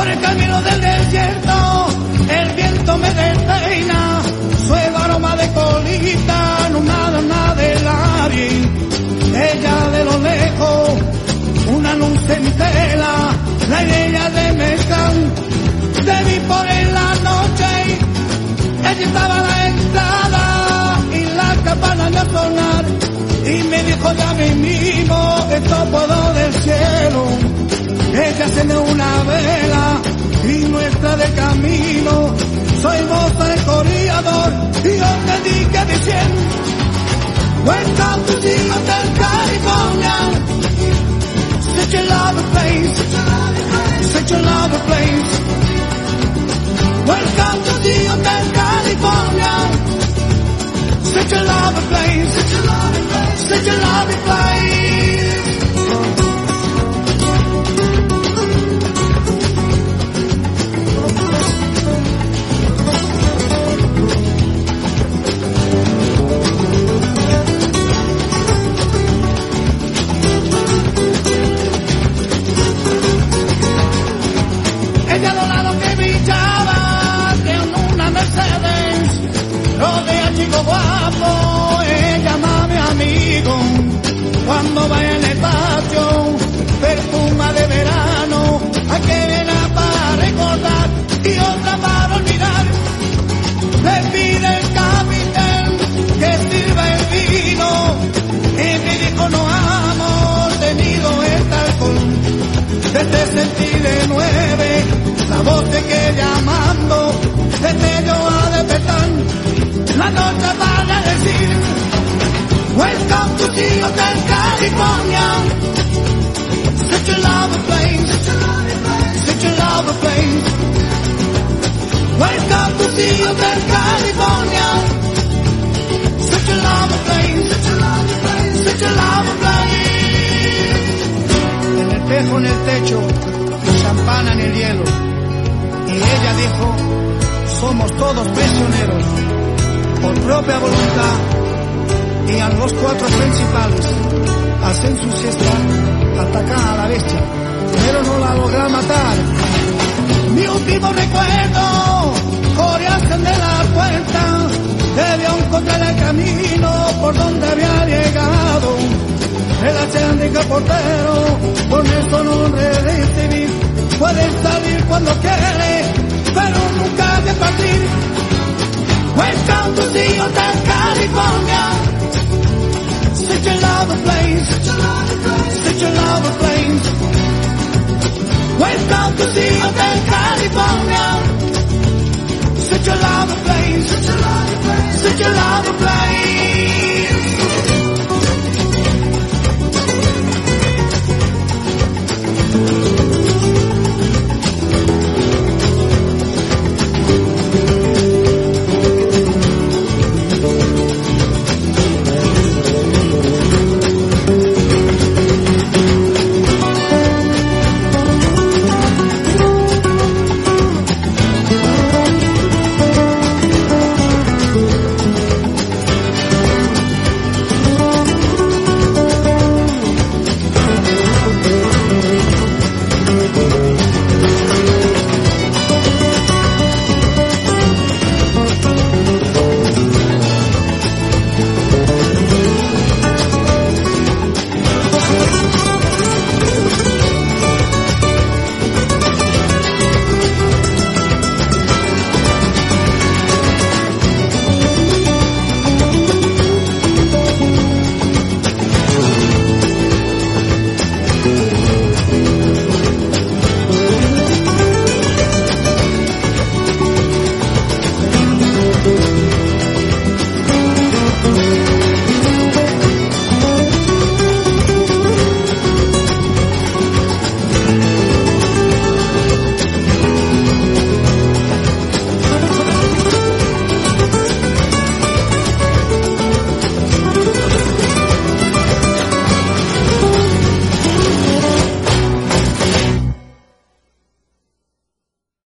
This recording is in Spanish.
Por el camino del desierto, el viento me despeina, suave aroma de colita, no nada del aire. Ella de lo lejos, una luz entera, la idea de mezclan, te vi por en la noche, ella estaba a la entrada y la campana de sonar, y me dijo ya mismo, esto puedo del cielo. Ella enciende una vela y nuestra de camino. Soy voz del corredor y yo te dije diciendo, welcome to the Hotel California. Such a lovely place, such a lovely place. Welcome to the Hotel California. Such a lovely place, such a lovely place, such a lovely place. Guapo, ella más mi amigo, cuando vaya en el patio, perfuma de verano, hay que verla para recordar y otra para olvidar. Le pide el capitán que sirva el vino, y me dijo no hemos tenido este alcohol, desde 69, la voz de que llamando, desde yo a despertar. La noche para decir, welcome to the Hotel California. Such a lovely place, such a lovely place. Welcome to the Hotel California. Such a lovely place, such a lovely place, such a lovely place. En el espejo en el techo, champana en el hielo. Y ella dijo, somos todos prisioneros. Por propia voluntad, y a los cuatro principales hacen su siesta, atacan a la bestia, pero no la logran matar. Mi último recuerdo, coreasen de la puerta, debió encontrar el camino por donde había llegado. El Atlántico portero, con esto no recibir, puede salir cuando quiere, pero nunca de partir. Welcome to the Hotel California. Such a lovely place, such a lovely place, such a lovely place. Welcome to the Hotel California. Such a lovely place, such a lovely place, such a lovely place.